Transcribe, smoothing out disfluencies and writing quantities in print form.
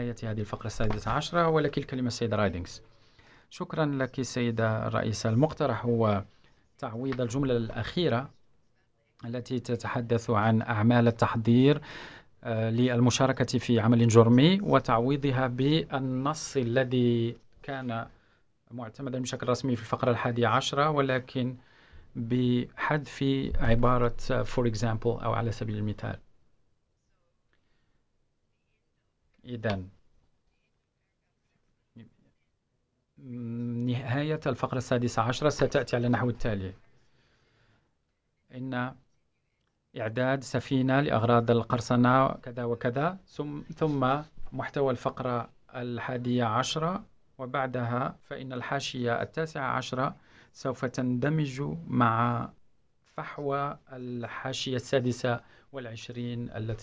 نهاية هذه الفقرة 16، ولك الكلمة سيدة رايدينغز. شكرا لك سيدة الرئيسة. المقترح هو تعويض الجملة الأخيرة التي تتحدث عن أعمال التحضير للمشاركة في عمل جرمي، وتعويضها بالنص الذي كان معتمدا بشكل رسمي في الفقرة 11، ولكن بحذف عبارة for example أو على سبيل المثال. إذن نهاية الفقرة 16 ستأتي على النحو التالي: إن إعداد سفينة لأغراض القرصنة كذا وكذا، ثم محتوى الفقرة 11، وبعدها فإن الحاشية 19 سوف تندمج مع فحوى الحاشية 26 التي